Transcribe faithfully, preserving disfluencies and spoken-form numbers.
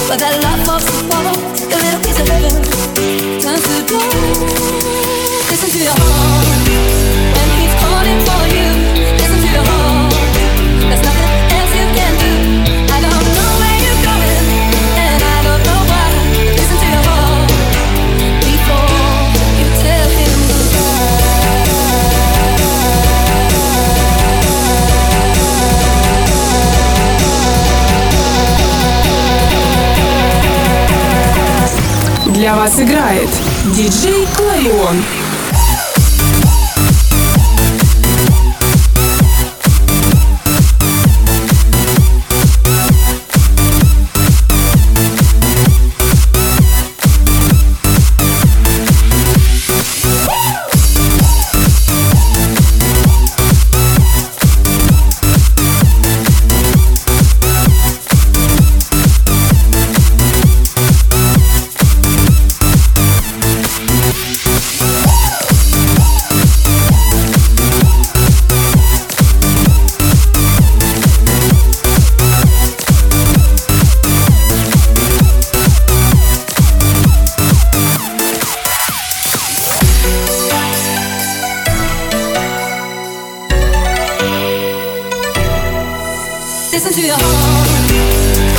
but that love falls to fall. The little piece of heaven turns to gold. Listen to your heart when he's calling for you. Listen to your heart. There's nothing else you can do. I don't know where you're going, and I don't know why. Listen to your heart before you tell him goodbye. Для вас играет диджей Кларион. Listen to your heart